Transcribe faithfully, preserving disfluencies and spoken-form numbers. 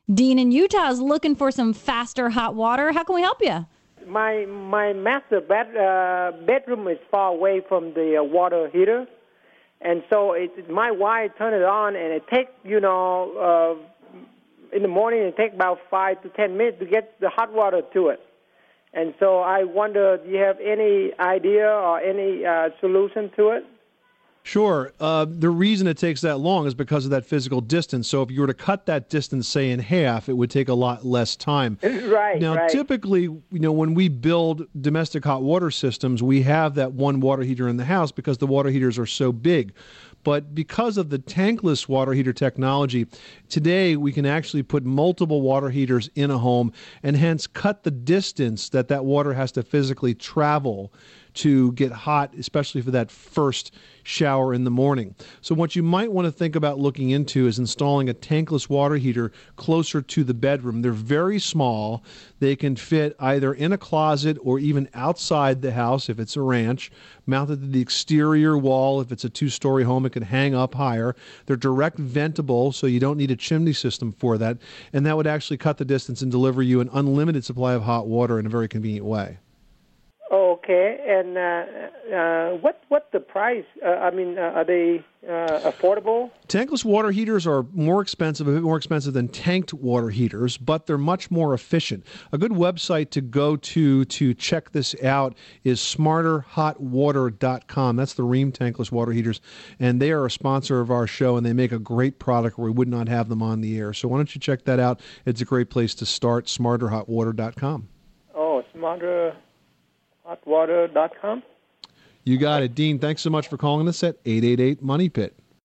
Dean in Utah is looking for some faster hot water. How can we help you? My my master bed uh, bedroom is far away from the uh, water heater, and so it, my wife turned it on, and it takes you know uh, in the morning it takes about five to ten minutes to get the hot water to it, and so I wonder, do you have any idea or any uh, solution to it? Sure. Uh, the reason it takes that long is because of that physical distance. So if you were to cut that distance, say, in half, it would take a lot less time. Right, Now, right. typically, you know, when we build domestic hot water systems, we have that one water heater in the house because the water heaters are so big. But because of the tankless water heater technology, today we can actually put multiple water heaters in a home and hence cut the distance that that water has to physically travel to get hot, especially for that first shower in the morning. So what you might want to think about looking into is installing a tankless water heater closer to the bedroom. They're very small. They can fit either in a closet or even outside the house if it's a ranch, mounted to the exterior wall. If it's a two-story home, it can hang up higher. They're direct ventable, so you don't need a chimney system for that, and that would actually cut the distance and deliver you an unlimited supply of hot water in a very convenient way. Okay, and uh, uh, what what the price? Uh, I mean, uh, are they uh, affordable? Tankless water heaters are more expensive, a bit more expensive than tanked water heaters, but they're much more efficient. A good website to go to to check this out is smarter hot water dot com. That's the Rheem tankless water heaters, and they are a sponsor of our show, and they make a great product where we would not have them on the air. So why don't you check that out? It's a great place to start, smarter hot water dot com. Oh, smarter hot water dot com? You got it. Dean, thanks so much for calling us at eight eight eight, MONEY PIT.